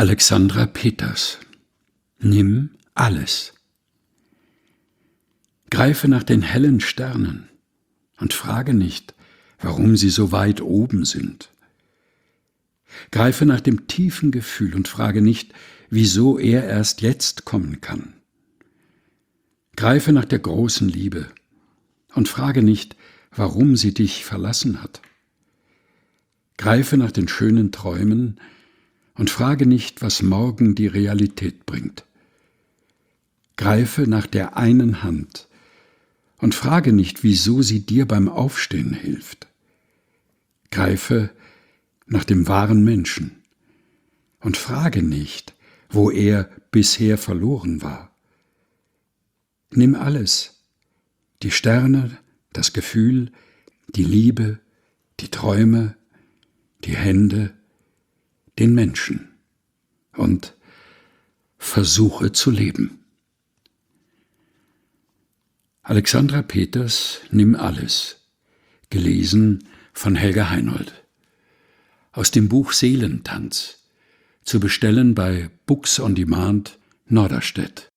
Alexandra Peters. Nimm alles. Greife nach den hellen Sternen und frage nicht, warum sie so weit oben sind. Greife nach dem tiefen Gefühl und frage nicht, wieso er erst jetzt kommen kann. Greife nach der großen Liebe und frage nicht, warum sie dich verlassen hat. Greife nach den schönen Träumen und frage nicht, was morgen die Realität bringt. Greife nach der einen Hand und frage nicht, wieso sie dir beim Aufstehen hilft. Greife nach dem wahren Menschen und frage nicht, wo er bisher verloren war. Nimm alles, die Sterne, das Gefühl, die Liebe, die Träume, die Hände, den Menschen und versuche zu leben. Alexandra Peters, Nimm alles. Gelesen von Helga Heinold. Aus dem Buch Seelentanz. Zu bestellen bei Books on Demand, Norderstedt.